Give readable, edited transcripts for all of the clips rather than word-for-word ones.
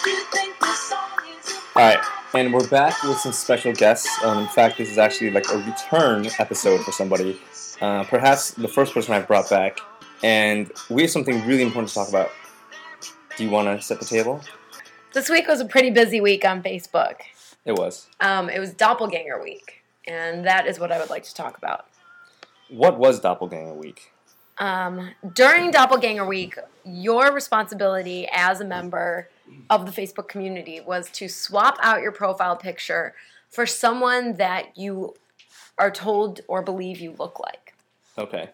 Alright, and we're back with some special guests. In fact, this is actually like a return episode for somebody. Perhaps the first person I've brought back. And we have something really important to talk about. Do you want to set the table? This week was a pretty busy week on Facebook. It was. It was Doppelganger Week, and that is what I would like to talk about. What was Doppelganger Week? During Doppelganger Week, your responsibility as a member of the Facebook community was to swap out your profile picture for someone that you are told or believe you look like. Okay.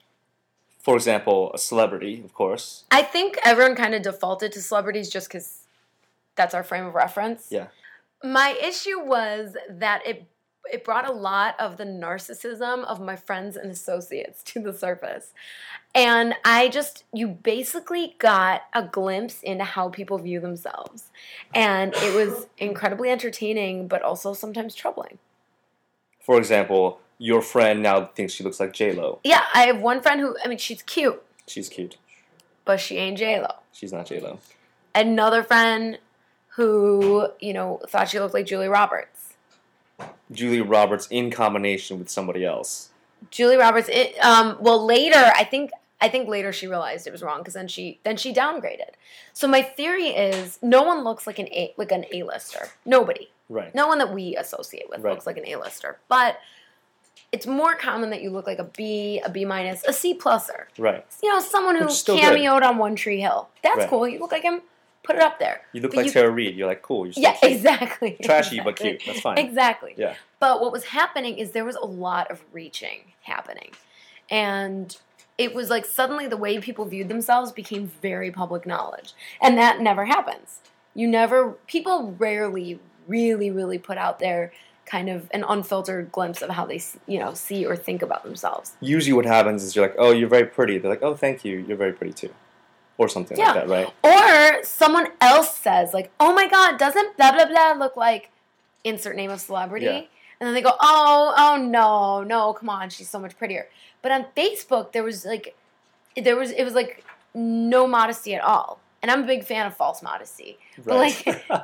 For example, a celebrity, of course. I think everyone kind of defaulted to celebrities just because that's our frame of reference. Yeah. My issue was that it brought a lot of the narcissism of my friends and associates to the surface. And you basically got a glimpse into how people view themselves. And it was incredibly entertaining, but also sometimes troubling. For example, your friend now thinks she looks like J-Lo. Yeah, I have one friend she's cute. She's cute. But she ain't J-Lo. She's not J-Lo. Another friend who, thought she looked like Julia Roberts. Julia Roberts in combination with somebody else. Julia Roberts. Later, I think later she realized it was wrong because then she downgraded. So my theory is no one looks like an A-lister. Nobody. Right. No one that we associate with looks like an A-lister. But it's more common that you look like a B, a B minus, a C pluser. Right. Someone who cameoed on One Tree Hill. That's cool. You look like him. Put it up there. You look like Tara Reid. You're like, cool. You're still cute. Exactly. Trashy, but cute. That's fine. Exactly. Yeah. But what was happening is there was a lot of reaching happening. And it was like suddenly the way people viewed themselves became very public knowledge. And that never happens. People rarely really, really put out there kind of an unfiltered glimpse of how they, see or think about themselves. Usually what happens is you're like, oh, you're very pretty. They're like, oh, thank you. You're very pretty too. Or something like that, right? Or someone else says, like, oh my God, doesn't blah, blah, blah look like insert name of celebrity? Yeah. And then they go, oh, no, come on, she's so much prettier. But on Facebook, it was like no modesty at all. And I'm a big fan of false modesty. Right. But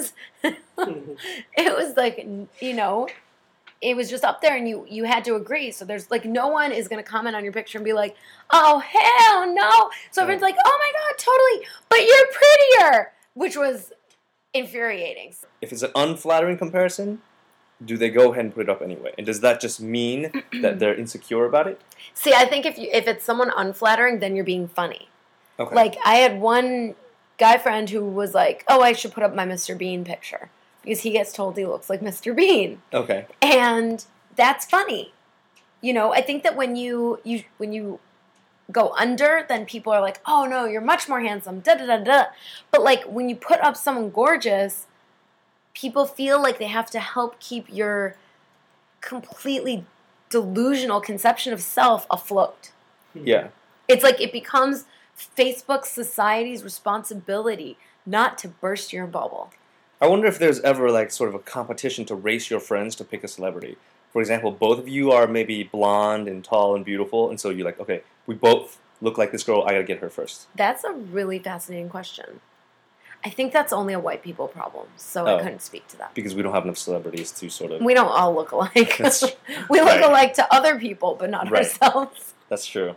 it was like, it was just up there and you had to agree. So there's like no one is going to comment on your picture and be like, oh, hell no. So everyone's like, oh my God, totally. But you're prettier, which was infuriating. If it's an unflattering comparison, do they go ahead and put it up anyway? And does that just mean that they're insecure about it? See, I think if it's someone unflattering, then you're being funny. Okay. Like I had one guy friend who was like, oh, I should put up my Mr. Bean picture. Because he gets told he looks like Mr. Bean. Okay. And that's funny. I think that when you go under, then people are like, oh no, you're much more handsome, da-da-da-da. But like when you put up someone gorgeous, people feel like they have to help keep your completely delusional conception of self afloat. Yeah. It's like it becomes Facebook society's responsibility not to burst your bubble. I wonder if there's ever like sort of a competition to race your friends to pick a celebrity. For example, both of you are maybe blonde and tall and beautiful, and so you're like, okay, we both look like this girl, I gotta get her first. That's a really fascinating question. I think that's only a white people problem, so I couldn't speak to that. Because we don't have enough celebrities to sort of... We don't all look alike. We look alike to other people, but not ourselves. That's true.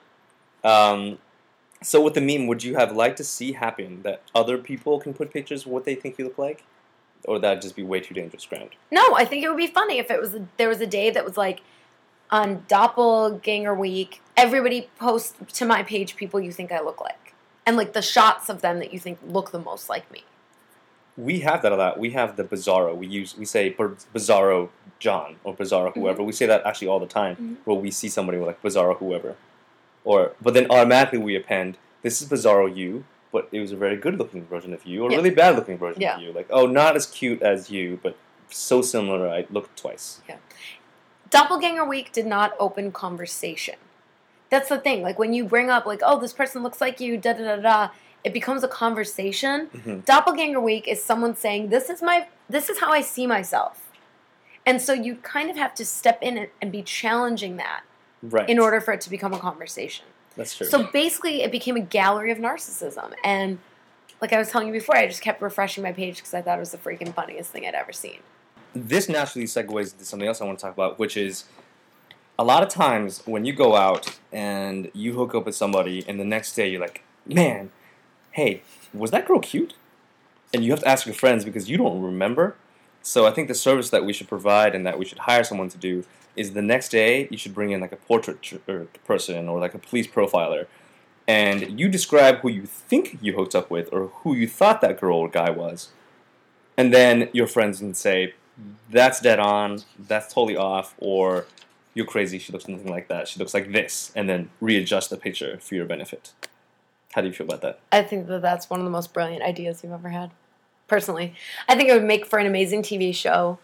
So with the meme, would you have liked to see happen that other people can put pictures of what they think you look like? Or would that just be way too dangerous ground? No, I think it would be funny if there was a day that was like, on Doppelganger Week, everybody posts to my page people you think I look like. And like the shots of them that you think look the most like me. We have that a lot. We have the Bizarro. We say Bizarro John or Bizarro whoever. Mm-hmm. We say that actually all the time. Where we see somebody with like Bizarro whoever. But then automatically we append, this is Bizarro you, but it was a very good-looking version of you, or a really bad-looking version of you. Like, oh, not as cute as you, but so similar, I looked twice. Yeah. Doppelganger Week did not open conversation. That's the thing. Like, when you bring up, like, oh, this person looks like you, da-da-da-da, it becomes a conversation. Mm-hmm. Doppelganger Week is someone saying, this is how I see myself. And so you kind of have to step in and be challenging that in order for it to become a conversation. That's true. So basically, it became a gallery of narcissism. And like I was telling you before, I just kept refreshing my page because I thought it was the freaking funniest thing I'd ever seen. This naturally segues into something else I want to talk about, which is a lot of times when you go out and you hook up with somebody and the next day you're like, man, hey, was that girl cute? And you have to ask your friends because you don't remember. So I think the service that we should provide and that we should hire someone to do is the next day you should bring in like a portrait person or like a police profiler, and you describe who you think you hooked up with or who you thought that girl or guy was. And then your friends can say, that's dead on, that's totally off, or you're crazy, she looks nothing like that, she looks like this, and then readjust the picture for your benefit. How do you feel about that? I think that that's one of the most brilliant ideas you've ever had. Personally, I think it would make for an amazing TV show.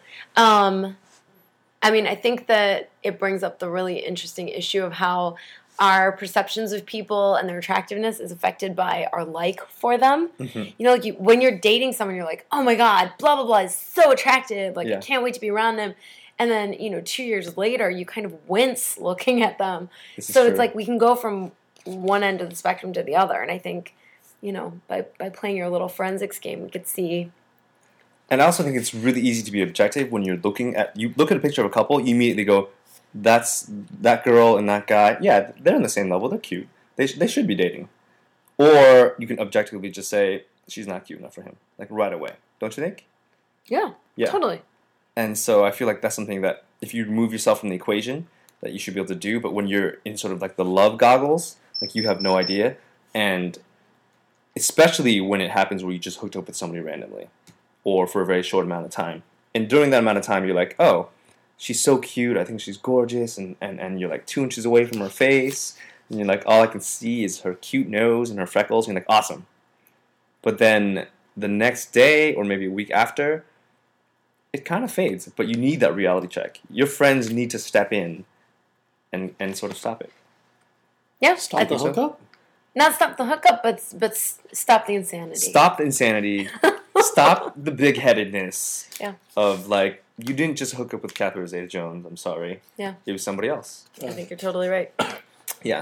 I mean, I think that it brings up the really interesting issue of how our perceptions of people and their attractiveness is affected by our like for them. Mm-hmm. You know, like when you're dating someone, you're like, oh my God, blah, blah, blah is so attractive. Like, I can't wait to be around them. And then, 2 years later, you kind of wince looking at them. So it's like we can go from one end of the spectrum to the other. And I think, by playing your little forensics game, we could see. And I also think it's really easy to be objective when you look at a picture of a couple, you immediately go, that's that girl and that guy. Yeah, they're on the same level. They're cute. They should be dating. Or you can objectively just say, she's not cute enough for him. Like right away. Don't you think? Yeah, totally. And so I feel like that's something that if you remove yourself from the equation, that you should be able to do. But when you're in sort of like the love goggles, like you have no idea. And especially when it happens where you just hooked up with somebody randomly or for a very short amount of time. And during that amount of time, you're like, oh, she's so cute. I think she's gorgeous. And you're like 2 inches away from her face. And you're like, all I can see is her cute nose and her freckles. And you're like, awesome. But then the next day or maybe a week after, it kind of fades. But you need that reality check. Your friends need to step in and sort of stop it. Yeah. Stop the hookup? Not stop the hookup, but stop the insanity. Stop the insanity. Stop the big-headedness. Yeah. Of like, you didn't just hook up with Catherine Zeta-Jones. I'm sorry. Yeah. It was somebody else. I think you're totally right. Yeah.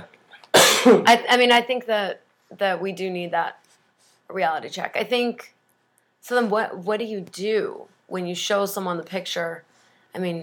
I mean, I think that we do need that reality check. I think. So then, what do you do when you show someone the picture? I mean,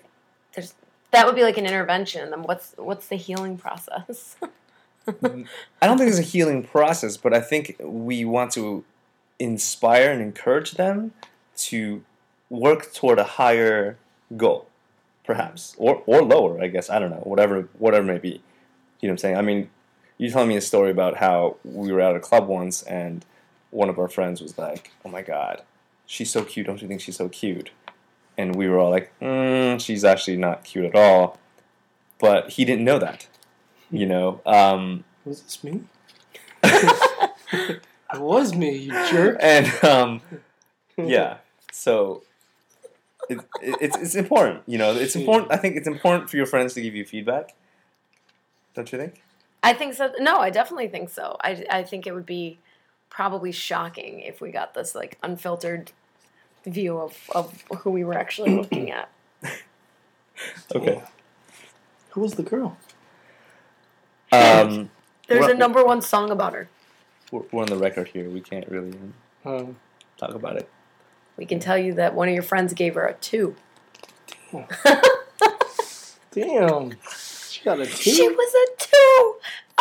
that would be like an intervention. Then what's the healing process? I don't think it's a healing process, but I think we want to inspire and encourage them to work toward a higher goal, perhaps, or lower. I guess I don't know. Whatever it may be. You know what I'm saying? I mean, you telling me a story about how we were at a club once and one of our friends was like, "Oh my God, she's so cute! Don't you think she's so cute?" And we were all like, "She's actually not cute at all." But he didn't know that. Was this me? It was me, you jerk. And yeah, so it's important. It's important. I think it's important for your friends to give you feedback. Don't you think? I think so. No, I definitely think so. I think it would be probably shocking if we got this like unfiltered view of who we were actually looking at. Okay. Who was the girl? There's a number one song about her. We're on the record here. We can't really talk about it. We can tell you that one of your friends gave her a 2. Damn. She got a 2? She was a 2!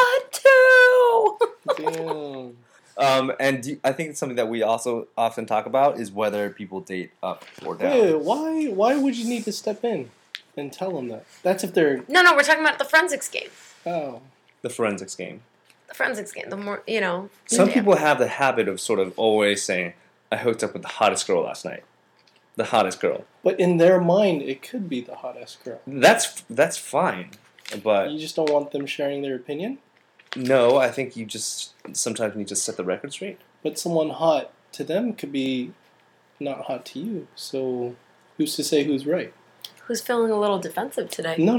A 2! Damn. And I think it's something that we also often talk about is whether people date up or down. Wait, why would you need to step in and tell them that? That's if they're... No, we're talking about the forensics game. Oh. The forensics game. The forensics game. The more, Some people have the habit of sort of always saying, I hooked up with the hottest girl last night. The hottest girl. But in their mind, it could be the hottest girl. That's fine. But you just don't want them sharing their opinion? No, I think you just sometimes need to set the record straight. But someone hot to them could be not hot to you. So who's to say who's right? Who's feeling a little defensive today? No.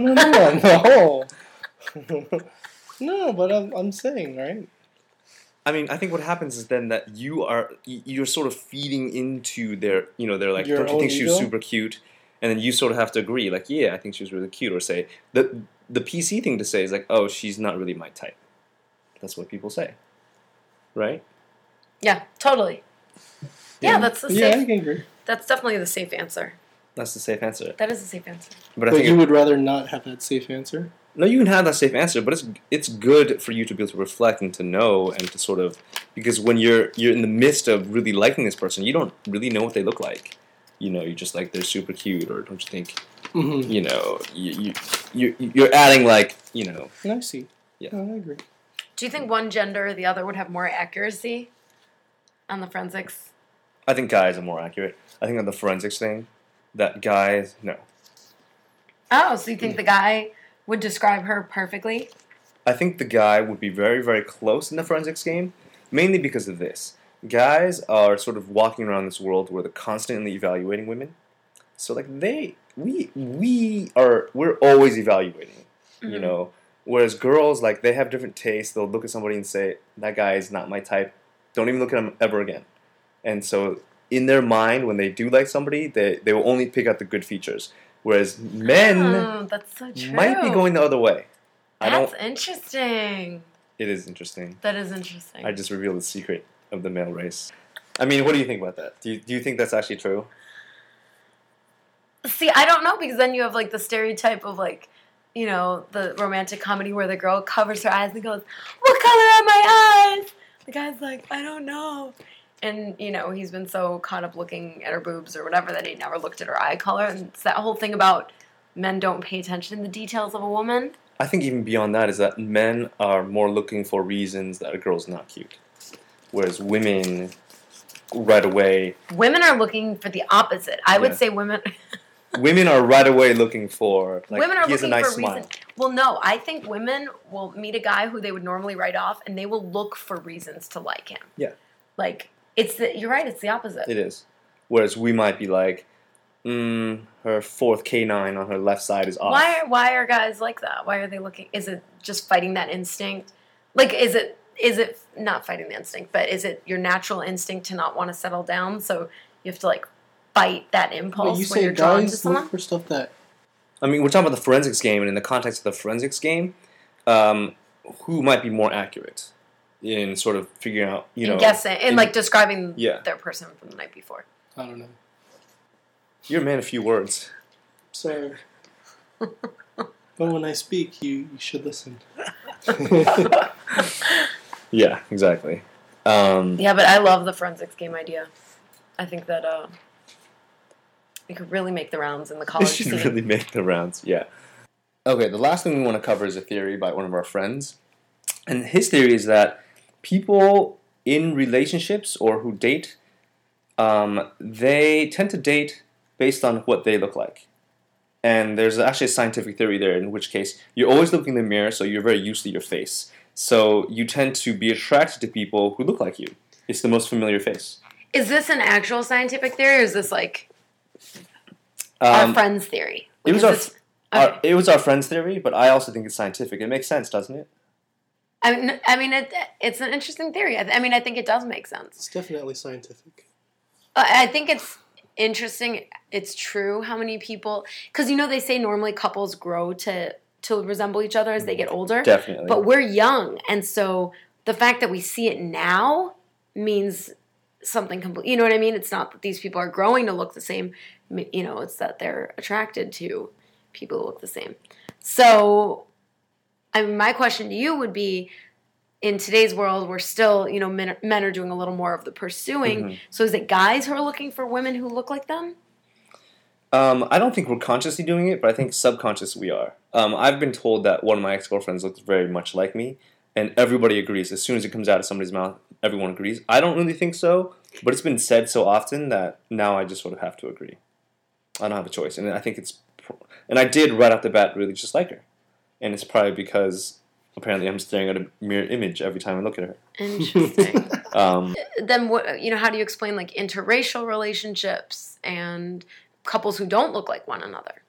No, but I'm saying, right? I mean, I think what happens is then that you're sort of feeding into their, they're like, don't you think she was super cute? And then you sort of have to agree, like, yeah, I think she was really cute. Or say, the PC thing to say is like, oh, she's not really my type. That's what people say. Right? Yeah, totally. Yeah, that's the safe. Yeah, I can agree. That's definitely the safe answer. That's the safe answer. That is the safe answer. But I But think you would rather not have that safe answer? no, you can have that safe answer, but it's good for you to be able to reflect and to know and to sort of, because when you're in the midst of really liking this person, you don't really know what they look like. You know, you're just like, they're super cute, or don't you think? Mm-hmm. You know, you're adding like, you know. I see. Yeah. Oh, I agree. Do you think one gender or the other would have more accuracy on the forensics? I think guys are more accurate. I think on the forensics thing, that guys, no. Oh, so you think the guy would describe her perfectly? I think the guy would be very, very close in the forensics game, mainly because of this. Guys are sort of walking around this world where they're constantly evaluating women. So like we're always evaluating, you know. Whereas girls, like, they have different tastes. They'll look at somebody and say, that guy is not my type. Don't even look at him ever again. And so in their mind, when they do like somebody, they will only pick out the good features. Whereas men that's so true. might be going the other way. That's interesting. It is interesting. That is interesting. I just revealed the secret of the male race. I mean, what do you think about that? Do you think that's actually true? See, I don't know, because then you have like the stereotype of like, you know, the romantic comedy where the girl covers her eyes and goes, "What color are my eyes?" The guy's like, "I don't know." And, you know, he's been so caught up looking at her boobs or whatever that he never looked at her eye color. And it's that whole thing about men don't pay attention to the details of a woman. I think even beyond that is that men are more looking for reasons that a girl's not cute. Whereas women, right away... Women are looking for the opposite. I would say women... Women are right away looking for, like, women are he has a looking nice for smile. reason. Well, no, I think women will meet a guy who they would normally write off, and they will look for reasons to like him. Yeah. Like, you're right, it's the opposite. It is. Whereas we might be like, her fourth canine on her left side is off. Why are guys like that? Why are they looking? Is it just fighting that instinct? Like, is it not fighting the instinct, but is it your natural instinct to not want to settle down? So you have to like fight that impulse But you when say you're drawn to guys someone? look for stuff that... I mean, we're talking about the forensics game, and in the context of the forensics game, who might be more accurate in sort of figuring out, you know... guessing, and like describing Yeah. their person from the night before. I don't know. You're a man of few words. Sorry. But when I speak, you should listen. Yeah, exactly. Yeah, but I love the forensics game idea. I think that it could really make the rounds in the It college should scene. really make the rounds, yeah. Okay, the last thing we want to cover is a theory by one of our friends. And his theory is that people in relationships or who date, they tend to date based on what they look like. And there's actually a scientific theory there, in which case you're always looking in the mirror, so you're very used to your face. So you tend to be attracted to people who look like you. It's the most familiar face. Is this an actual scientific theory, or is this like our friend's theory? It was Okay. it was our friend's theory, but I also think it's scientific. It makes sense, doesn't it? I mean, it's an interesting theory. I mean, I think it does make sense. It's definitely scientific. I think it's interesting. It's true how many people, because you know they say normally couples grow to resemble each other as they get older. Definitely. But we're young, and so the fact that we see it now means something complete. You know what I mean? It's not that these people are growing to look the same. You know, it's that they're attracted to people who look the same. So, I mean, my question to you would be, in today's world, we're still, you know, men are doing a little more of the pursuing. Mm-hmm. So is it guys who are looking for women who look like them? I don't think we're consciously doing it, but I think subconscious we are. I've been told that one of my ex-girlfriends looks very much like me, and everybody agrees. As soon as it comes out of somebody's mouth, everyone agrees. I don't really think so, but it's been said so often that now I just sort of have to agree. I don't have a choice, and I think it's... And I did right off the bat really just like her. And it's probably because apparently I'm staring at a mirror image every time I look at her. Interesting. Then what? You know, how do you explain like interracial relationships and couples who don't look like one another?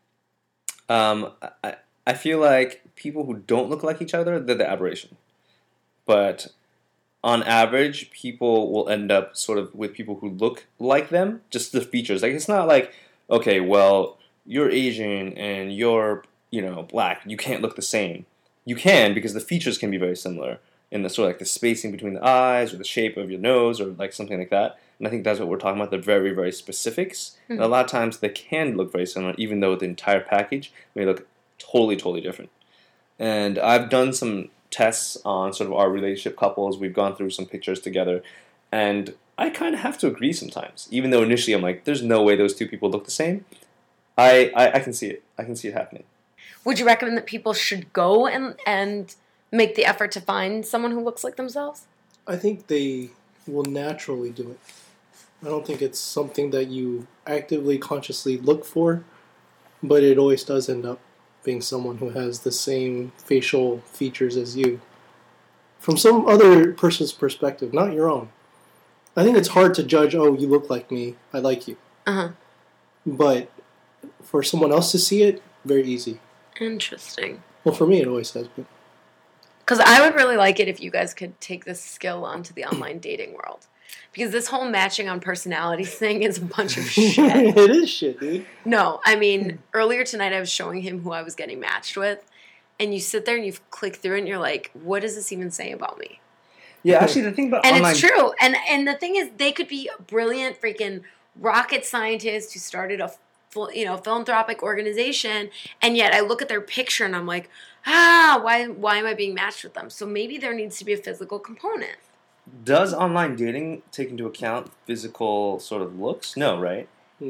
I feel like people who don't look like each other, they're the aberration. But on average, people will end up sort of with people who look like them, just the features. Like, it's not like, okay, well, you're Asian and you're, you know, black. You can't look the same. You can, because the features can be very similar. and the sort of like the spacing between the eyes or the shape of your nose or like something like that. And I think that's what we're talking about, the very, very specifics. And a lot of times they can look very similar, even though the entire package may look totally, totally different. And I've done some tests on sort of our relationship couples. We've gone through some pictures together. And I kind of have to agree sometimes. Even though initially I'm like, there's no way those two people look the same. I can see it. I can see it happening. Would you recommend that people should go and make the effort to find someone who looks like themselves? I think they will naturally do it. I don't think it's something that you actively, consciously look for, but it always does end up being someone who has the same facial features as you. From some other person's perspective, not your own. I think it's hard to judge, oh, you look like me, I like you. Uh-huh. But for someone else to see it, very easy. Interesting. Well, for me, it always has been. Because I would really like it if you guys could take this skill onto the online dating world. Because this whole matching on personalities thing is a bunch of shit. It is shit, dude. No, I mean, earlier tonight I was showing him who I was getting matched with, and you sit there and you click through it and you're like, what does this even say about me? Yeah, actually, the thing about And online... it's true. And the thing is, they could be a brilliant freaking rocket scientist who started a philanthropic organization, and yet I look at their picture and I'm like, why am I being matched with them? So maybe there needs to be a physical component. Does online dating take into account physical sort of looks? No, right?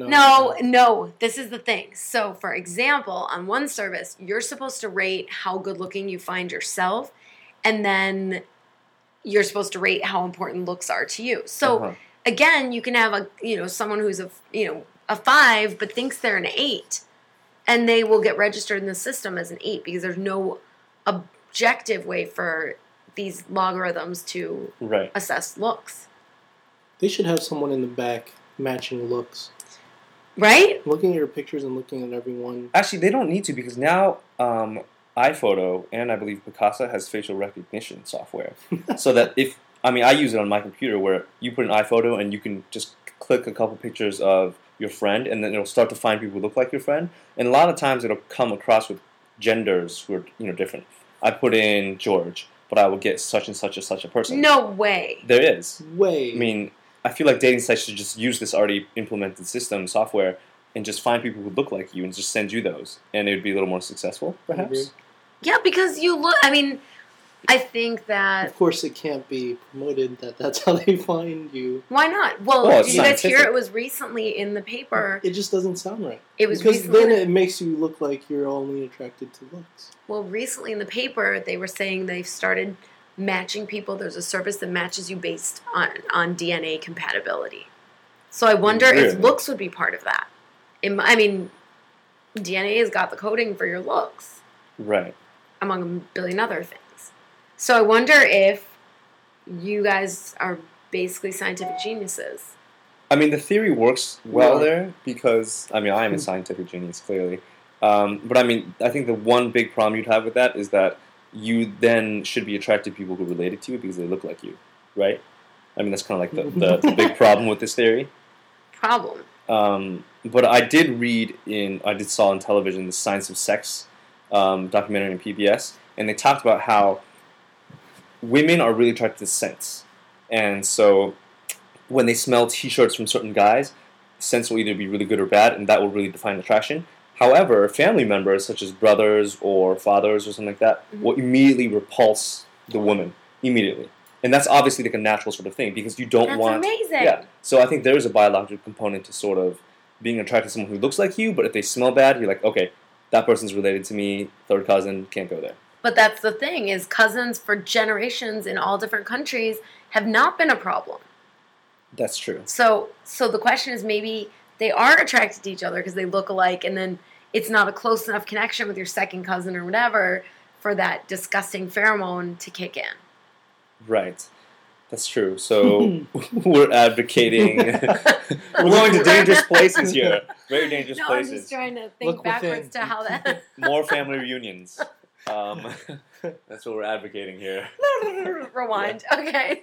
No. This is the thing. So, for example, on one service, you're supposed to rate how good looking you find yourself, and then you're supposed to rate how important looks are to you. So, again, you can have someone who's a 5 but thinks they're an 8, and they will get registered in the system as an 8 because there's no objective way for these logarithms to assess looks. They should have someone in the back matching looks. Right? Looking at your pictures and looking at everyone. Actually, they don't need to because now iPhoto and I believe Picasa has facial recognition software. So that I use it on my computer where you put an iPhoto and you can just click a couple pictures of your friend and then it'll start to find people who look like your friend. And a lot of times it'll come across with genders who are different. I put in George, but I will get such and such a person. No way. There is. Way. I mean, I feel like dating sites should just use this already implemented system, software, and just find people who look like you and just send you those. And it would be a little more successful, perhaps. Yeah, because I think that... Of course it can't be promoted that that's how they find you. Why not? Well, did you guys hear it was recently in the paper? It just doesn't sound right. It was because then it makes you look like you're only attracted to looks. Well, recently in the paper, they were saying they've started matching people. There's a service that matches you based on DNA compatibility. So I wonder if looks would be part of that. DNA has got the coding for your looks. Right. Among a billion other things. So I wonder if you guys are basically scientific geniuses. I mean, the theory works well there because, I am a scientific genius, clearly. But I think the one big problem you'd have with that is that you then should be attracted to people who are related to you because they look like you, right? That's kind of like the big problem with this theory. Problem. But I saw on television the Science of Sex documentary on PBS, and they talked about how women are really attracted to scents. And so when they smell T-shirts from certain guys, scents will either be really good or bad, and that will really define attraction. However, family members, such as brothers or fathers or something like that, will immediately repulse the woman. Immediately. And that's obviously like a natural sort of thing, because you don't want... That's amazing! Yeah. So I think there is a biological component to sort of being attracted to someone who looks like you, but if they smell bad, you're like, okay, that person's related to me, third cousin, can't go there. But that's the thing, is cousins for generations in all different countries have not been a problem. That's true. So the question is, maybe they are attracted to each other because they look alike, and then it's not a close enough connection with your second cousin or whatever for that disgusting pheromone to kick in. Right. That's true. So we're advocating... we're going to dangerous places here. Very dangerous places. I'm just trying to think backwards to how that... More family reunions. That's what we're advocating here. Rewind. Okay.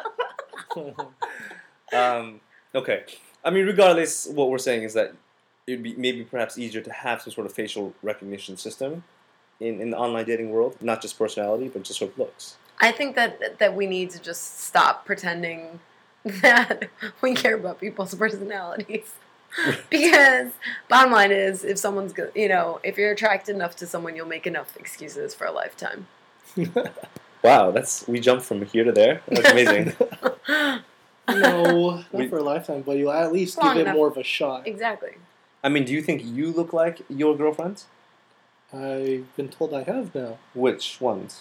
Okay. Regardless, what we're saying is that it would be maybe perhaps easier to have some sort of facial recognition system in the online dating world, not just personality, but just sort of looks. I think that we need to just stop pretending that we care about people's personalities. Because bottom line is, if someone's good, if you're attracted enough to someone, you'll make enough excuses for a lifetime. Wow, we jumped from here to there. That's amazing. No, not for a lifetime, but you'll at least give it more of a shot. Exactly. I mean, do you think you look like your girlfriends? I've been told I have now. Which ones?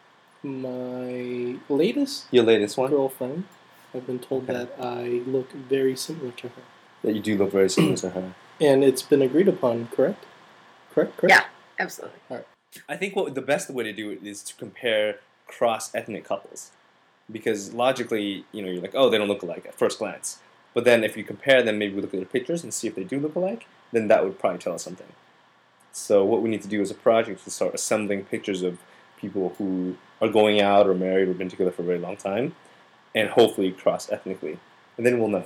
My latest Your latest one? girlfriend, I've been told that I look very similar to her. That you do look very similar to her. And it's been agreed upon, correct? Correct? Yeah, absolutely. All right. I think the best way to do it is to compare cross-ethnic couples. Because logically, you're like, oh, they don't look alike at first glance. But then if you compare them, maybe we look at their pictures and see if they do look alike, then that would probably tell us something. So what we need to do as a project is start assembling pictures of people who are going out or married or been together for a very long time, and hopefully cross-ethnically. And then we'll know.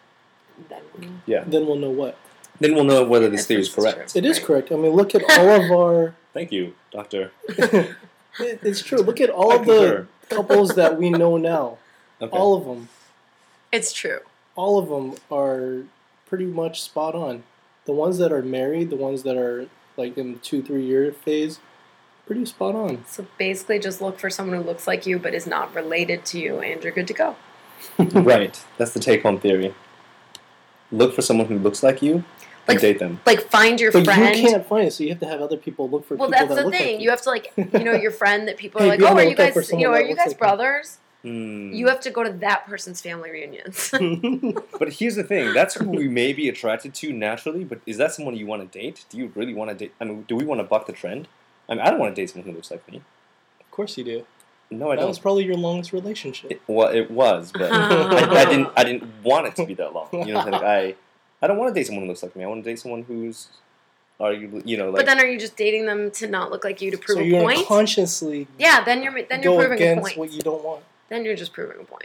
Yeah. Then we'll know what? Then we'll know whether this theory is correct. It is correct. I mean, look at all of our... Thank you, doctor. It's true. Look at all of the couples that we know now. Okay. All of them. It's true. All of them are pretty much spot on. The ones that are married, the ones that are like in the 2-3 year phase, pretty spot on. So basically just look for someone who looks like you but is not related to you, and you're good to go. Right. That's the take-home theory. Look for someone who looks like you and date them. Like, find your But friend. you can't find it, so you have to have other people look for people that look like you. Well, that's the thing. You have to, like, your friend that people are Hey, like, be on oh, the are you lookout for guys, someone are that you looks guys like you. brothers? Mm. You have to go to that person's family reunions. But here's the thing. That's who we may be attracted to naturally, but is that someone you want to date? Do you really want to date? I mean, do we want to buck the trend? I mean, I don't want to date someone who looks like me. Of course you do. No, I That don't. was probably your longest relationship. It was, but I didn't want it to be that long. You know what I'm saying? Like, I don't want to date someone who looks like me. I want to date someone who's arguably, like. But then, are you just dating them to not look like you to prove So a you're point? gonna consciously Then you're go proving a against point. what you don't want. Then you're just proving a point.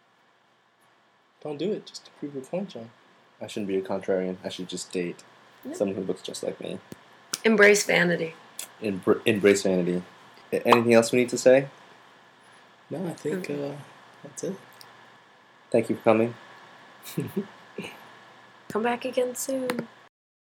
Don't do it just to prove your point, John. I shouldn't be a contrarian. I should just date someone who looks just like me. Embrace vanity. Embrace vanity. Anything else we need to say? No, I think that's it. Thank you for coming. Come back again soon.